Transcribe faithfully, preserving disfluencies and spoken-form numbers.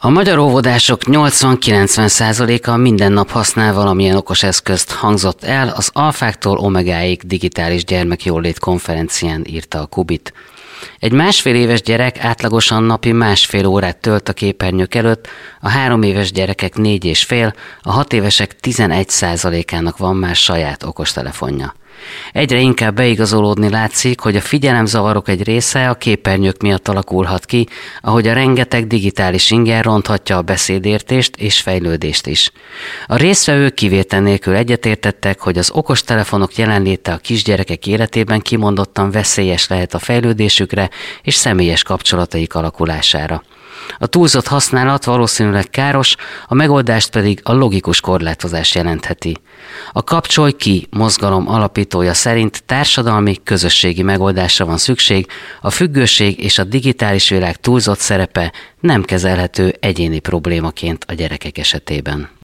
A magyar óvodások nyolcvan-kilencven százaléka minden nap használ valamilyen okos eszközt, hangzott el az alfáktól omegáig digitális gyermekjólét konferencián, írta a Kubit. Egy másfél éves gyerek átlagosan napi másfél órát tölt a képernyők előtt, a három éves gyerekek négy és fél, a hat évesek tizenegy százalékának van már saját okostelefonja. Egyre inkább beigazolódni látszik, hogy a figyelemzavarok egy része a képernyők miatt alakulhat ki, ahogy a rengeteg digitális inger ronthatja a beszédértést és fejlődést is. A résztvevők kivétel nélkül egyetértettek, hogy az okostelefonok jelenléte a kisgyerekek életében kimondottan veszélyes lehet a fejlődésükre és személyes kapcsolataik alakulására. A túlzott használat valószínűleg káros, a megoldást pedig a logikus korlátozás jelentheti. A Kapcsolj Ki mozgalom alapítója szerint társadalmi, közösségi megoldásra van szükség, a függőség és a digitális világ túlzott szerepe nem kezelhető egyéni problémaként a gyerekek esetében.